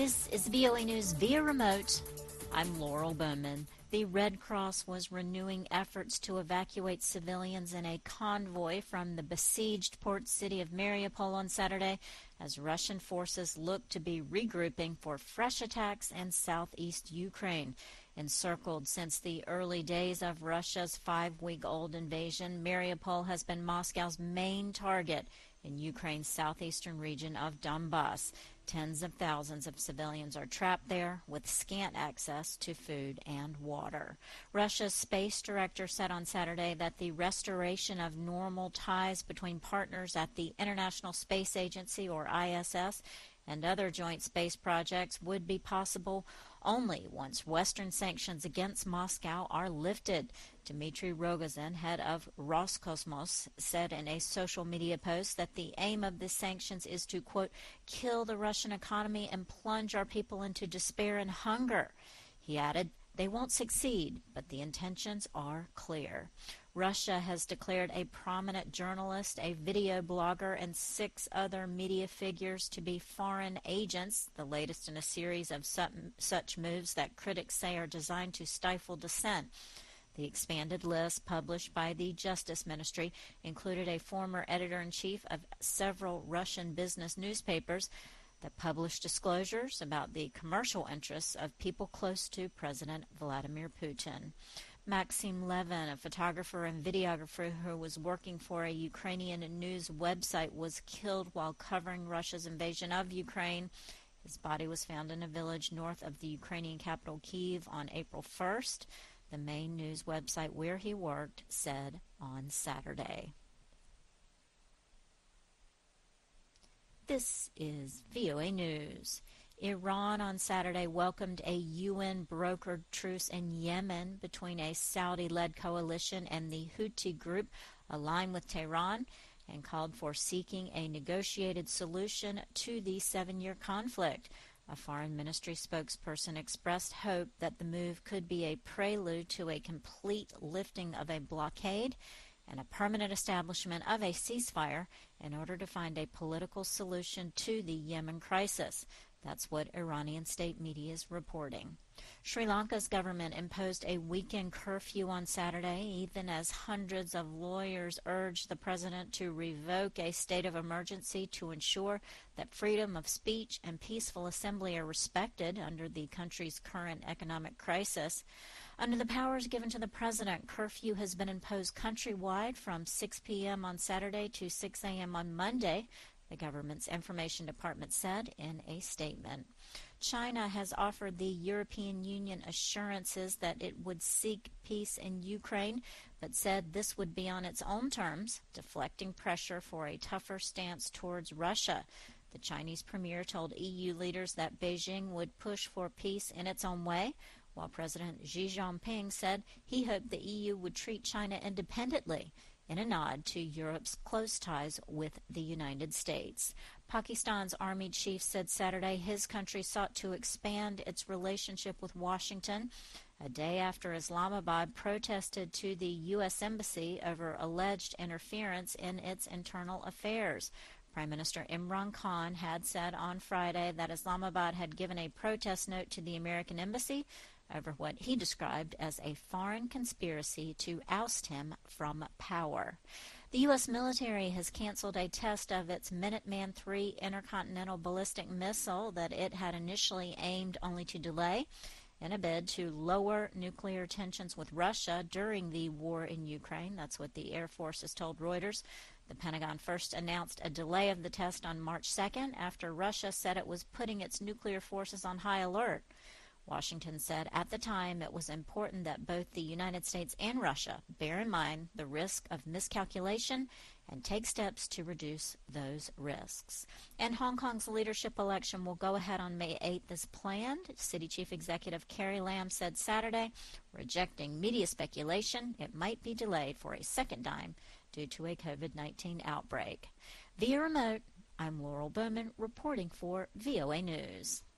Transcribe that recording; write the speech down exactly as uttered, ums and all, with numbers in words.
This is V O A News via remote. I'm Laurel Bowman. The Red Cross was renewing efforts to evacuate civilians in a convoy from the besieged port city of Mariupol on Saturday as Russian forces look to be regrouping for fresh attacks in southeast Ukraine. Encircled since the early days of Russia's five-week-old invasion, Mariupol has been Moscow's main target in Ukraine's southeastern region of Donbass. Tens of thousands of civilians are trapped there with scant access to food and water. Russia's space director said on Saturday that the restoration of normal ties between partners at the International Space Agency, or I S S, and other joint space projects would be possible only once Western sanctions against Moscow are lifted. Dmitry Rogozin, head of Roscosmos, said in a social media post that the aim of the sanctions is to, quote, kill the Russian economy and plunge our people into despair and hunger. He added, they won't succeed, but the intentions are clear. Russia has declared a prominent journalist, a video blogger, and six other media figures to be foreign agents, the latest in a series of such moves that critics say are designed to stifle dissent. The expanded list, published by the Justice Ministry, included a former editor-in-chief of several Russian business newspapers that published disclosures about the commercial interests of people close to President Vladimir Putin. Maxim Levin, a photographer and videographer who was working for a Ukrainian news website, was killed while covering Russia's invasion of Ukraine. His body was found in a village north of the Ukrainian capital Kyiv on April first. The main news website where he worked said on Saturday. This is V O A News. Iran on Saturday welcomed a U N-brokered truce in Yemen between a Saudi-led coalition and the Houthi group aligned with Tehran, and called for seeking a negotiated solution to the seven-year conflict. A foreign ministry spokesperson expressed hope that the move could be a prelude to a complete lifting of a blockade and a permanent establishment of a ceasefire in order to find a political solution to the Yemen crisis. That's what Iranian state media is reporting. Sri Lanka's government imposed a weekend curfew on Saturday, even as hundreds of lawyers urged the president to revoke a state of emergency to ensure that freedom of speech and peaceful assembly are respected under the country's current economic crisis. Under the powers given to the president, curfew has been imposed countrywide from six p.m. on Saturday to six a.m. on Monday, the government's information department said in a statement. China has offered the European Union assurances that it would seek peace in Ukraine, but said this would be on its own terms, deflecting pressure for a tougher stance towards Russia. The Chinese premier told E U leaders that Beijing would push for peace in its own way, while President Xi Jinping said he hoped the E U would treat China independently, in a nod to Europe's close ties with the United States. Pakistan's army chief said Saturday his country sought to expand its relationship with Washington a day after Islamabad protested to the U S Embassy over alleged interference in its internal affairs. Prime Minister Imran Khan had said on Friday that Islamabad had given a protest note to the American Embassy over what he described as a foreign conspiracy to oust him from power. The U S military has canceled a test of its Minuteman three intercontinental ballistic missile that it had initially aimed only to delay in a bid to lower nuclear tensions with Russia during the war in Ukraine. That's what the Air Force has told Reuters. The Pentagon first announced a delay of the test on March second after Russia said it was putting its nuclear forces on high alert. Washington said at the time it was important that both the United States and Russia bear in mind the risk of miscalculation and take steps to reduce those risks. And Hong Kong's leadership election will go ahead on May eighth as planned. City Chief Executive Carrie Lam said Saturday, rejecting media speculation, it might be delayed for a second time due to a COVID nineteen outbreak. Via remote, I'm Laurel Bowman reporting for V O A News.